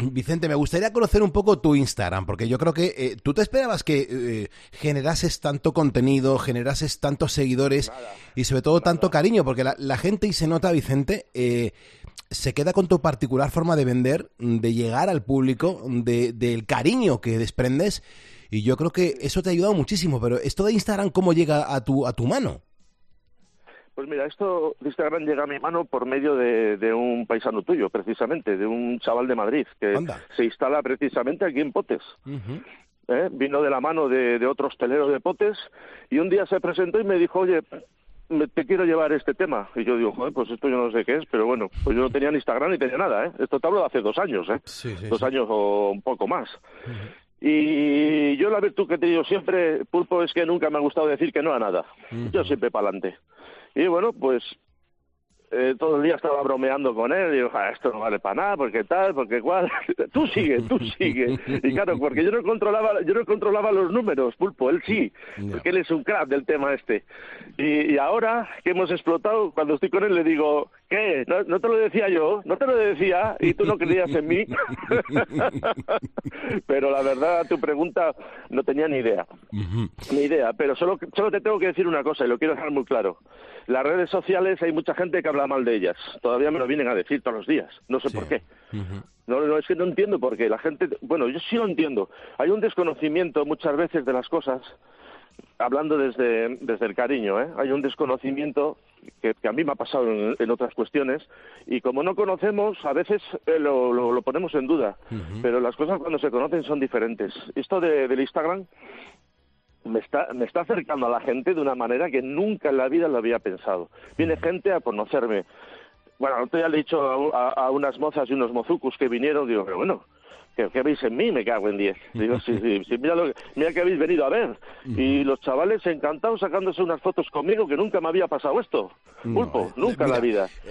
Vicente, me gustaría conocer un poco tu Instagram, porque yo creo que tú te esperabas que generases tanto contenido, generases tantos seguidores Nada, y sobre todo tanto nada. cariño, porque la gente, y se nota, Vicente, se queda con tu particular forma de vender, de llegar al público, del cariño que desprendes, y yo creo que eso te ha ayudado muchísimo. Pero esto de Instagram, ¿cómo llega a tu mano? Pues mira, esto de Instagram llega a mi mano por medio de un paisano tuyo, precisamente, de un chaval de Madrid, que Anda. se instala precisamente aquí en Potes. Ujú. Vino de la mano de otro hostelero de Potes, y un día se presentó y me dijo, oye, te quiero llevar este tema. Y yo digo, joder, pues esto yo no sé qué es, pero bueno, pues yo no tenía ni Instagram ni tenía nada, ¿eh? Esto te hablo de hace 2 años, ¿eh? Sí, sí, 2 sí. años o un poco más. Ujú. Y yo la virtud que he tenido siempre, Pulpo, es que nunca me ha gustado decir que no a nada. Yo Ujú. siempre para adelante. Y bueno, pues todo el día estaba bromeando con él, y digo, esto no vale para nada, porque tal, porque cual, tú sigue. Y claro, porque yo no controlaba los números, Pulpo, él sí, Ya. porque él es un crack del tema este. Y ahora que hemos explotado, cuando estoy con él le digo, ¿qué? ¿No te lo decía yo? ¿No te lo decía? Y tú no creías en mí. Pero la verdad, a tu pregunta, no tenía ni idea. Ujú. Ni idea, pero solo te tengo que decir una cosa, y lo quiero dejar muy claro. Las redes sociales, hay mucha gente que habla mal de ellas. Todavía me lo vienen a decir todos los días. No sé Sí. por qué. Ujú. No, es que no entiendo por qué. La gente, bueno, yo sí lo entiendo. Hay un desconocimiento muchas veces de las cosas, hablando desde el cariño, ¿eh? Hay un desconocimiento que a mí me ha pasado en otras cuestiones, y como no conocemos, a veces lo ponemos en duda. Ujú. Pero las cosas cuando se conocen son diferentes. Esto del Instagram me está acercando a la gente de una manera que nunca en la vida lo había pensado. Viene gente a conocerme. Bueno, otro día le he dicho a unas mozas y unos mozucos que vinieron, digo, pero bueno, ¿qué veis en mí? Me cago en 10. Digo, sí, mira que habéis venido a ver. Y los chavales encantados sacándose unas fotos conmigo, que nunca me había pasado esto. No, Pulpo, nunca en la mira, vida.